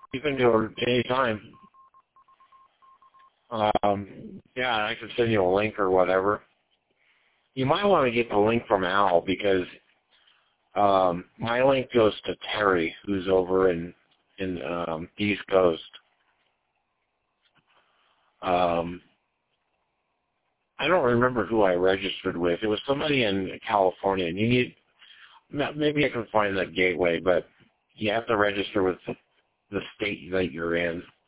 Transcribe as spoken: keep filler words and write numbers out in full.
You can do it any time. Um, yeah, I can send you a link or whatever. You might want to get the link from Al because um, my link goes to Terry, who's over in in um, East Coast. Um, I don't remember who I registered with. It was somebody in California. And you need maybe I can find that gateway, but you have to register with the state that you're in.